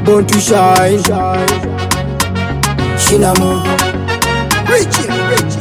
born to shine. Shinamo, Richie.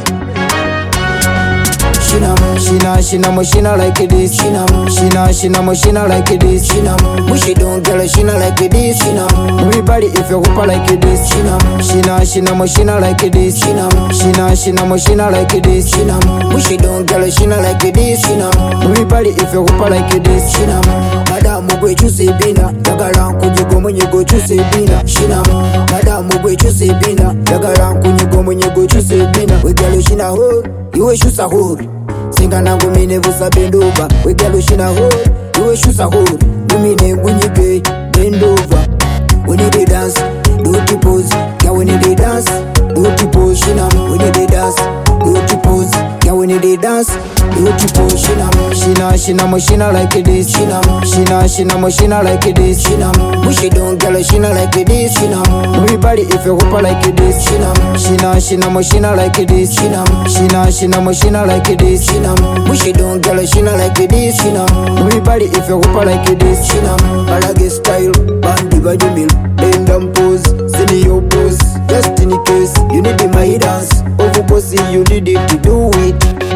Shinamo, Shina like this. Shinamo, Shina like this. Mushy don't girl, Shina like this. Everybody if you hoop like this. Shinamo, Shina like this. Shinamo, Shina like this. Mushy don't girl, Shina like this. Everybody if you hoop like this. Madam Mugwe Chuse Bina, Dagaran Kujugo when you go to Bina. Shinamo, Madam Mugwe Chuse Bina, Dagaran Kujugo when you go to Bina. We girl Shina ho, you wish you sahur. Singa nangu mine vusa bend over. We girl Shina ho, you wish you sahur. You mean when you gay, bend over. We need a dance, do the pose. Yeah, we need a dance, do the pose. Shinamo, we need a dance, do the pose. Yeah, we need a dance, do the pose. Shinamo, Shina like this. Shinamo, Shina like this. Mushy don't girl, Shina like this. Everybody if you hoop like this. Shinamo, Shina like this. Shinamo, Shina like this. Mushy don't girl, Shina like this. Everybody if you hoop like this. Balage style, bandi bajumil, bend and pose, send your pose. Just in case you need my dance, over pussy you need it to do it.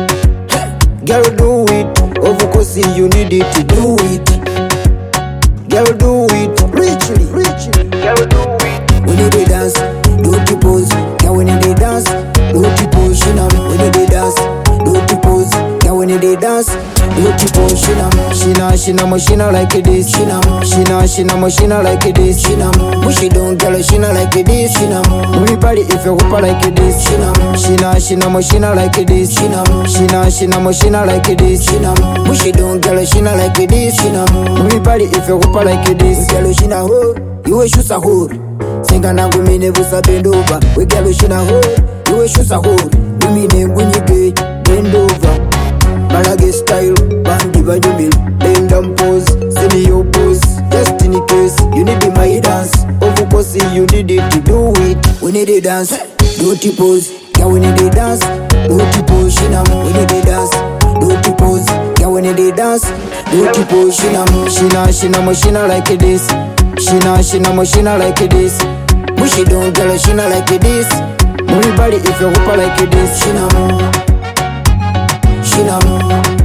Girl do it, over pussy you need it to do it. Girl do it, richly. Girl do it. We need a dance, do the pose. Girl we need a dance, do the pose. Shinamo, we need a dance, do the pose. Girl we need a dance, do the pose. Shinamo, Shina like this. Shinamo, Shina like this. Mushy don't girl, Shina like this. Everybody if you hoop like this. Shinamo, Shina like this. Shinamo, Shina like this. Mushy don't girl, Shina like this. Everybody if you hoop like this. Girl Shina ho, you wish you sahur. Singa nangu mine vusa bend over. We girl Shina ho, you wish you sahur. You mean when you gay, bend over. Balage style, bandi bajumil, bend and pose, send your pose. Just in case you need my dance, over pussy you need it to do it. We need a dance, do the pose. Yeah, we need a dance, do the pose. Shinamo, we need a dance, do the pose. Yeah, we need a dance, do the pose. Shinamo, Shina like this. Shinamo, Shina like this. Mushy don't girl, Shina like this. Everybody if you hoop like this. Shinamo.